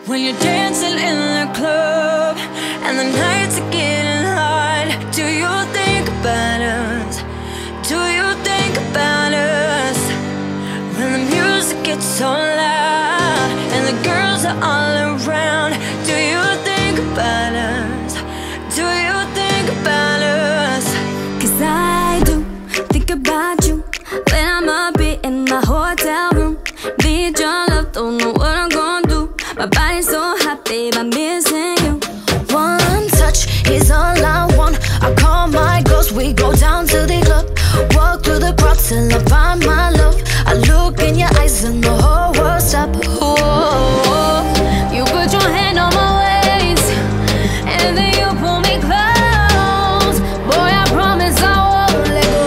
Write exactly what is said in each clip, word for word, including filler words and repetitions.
When you're dancing in the club and the nights are getting hot, do you think about us? Do you think about us? When the music gets so loud and the girls are all around, do you think about us? Do you think about us? 'Cause I do think about you when I'm up in my hotel room. Need your love, don't know what I'm gonna do. My body's so hot, babe, I'm missing you. One touch is all I want. I call my girls, we go down to the club. Walk through the crowd till I find my love. I look in your eyes and the whole world stop. Oh, you put your hand on my waist and then you pull me close. Boy, I promise I won't let go.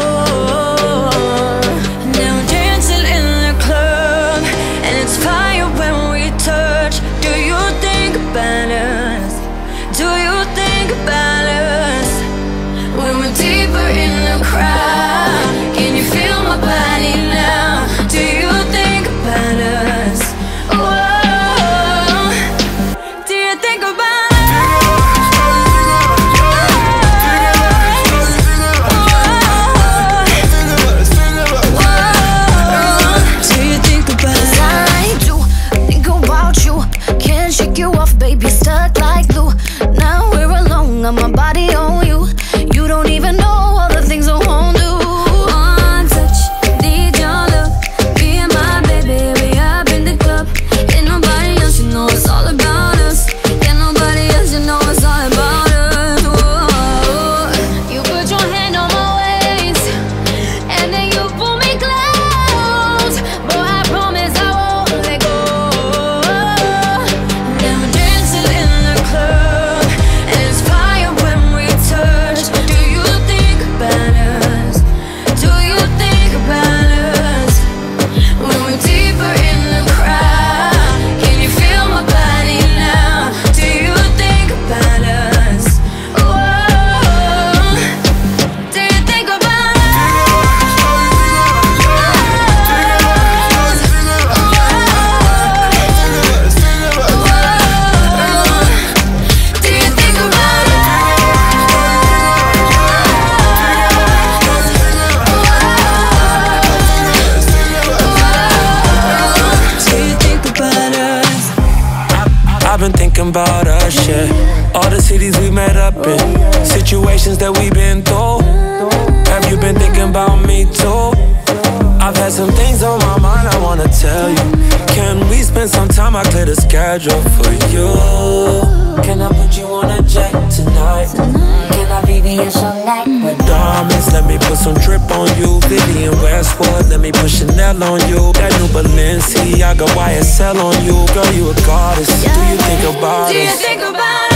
Now we're dancing in the club and it's fire when we touch. Do you think about us? Do you think about us? When we're deeper in the crowd, can you feel my body now? Do you think about us? Whoa, do you think about us? Do you think about us? I do think about you. Can't shake you off, baby, stuck like glue. Now we're alone, got my body on you. You don't even know all the things I won't do. One touch, need your love. Me and my baby, we up in the club. Ain't nobody else, you know it's all about us. Yeah, nobody else, you know it's all about us. Whoa. You put your hand on my waist and then you pull me close. Boy, I promise I won't let go. Now we're dancing in the club and it's fire when we touch. Do you think about us? Do you think about us? When we're deeper in the crowd, can you feel my body now? Do you think about us? Whoa, do you think about us? Do you think about us? Do you think about us? I've been thinking about us, yeah. All the cities we met up in, situations that we've been through. Have you been thinking about me too? I've had some things on my mind I wanna tell you. Can we spend some time? I clear the schedule for you. Can I put you on a jet tonight? Can I be the some night with Diamonds, let me put some drip on you. Vivian Westwood, let me put Chanel on you. That new Balenciaga Y S L on you. Girl, you a goddess. Do you think about Do you us? think about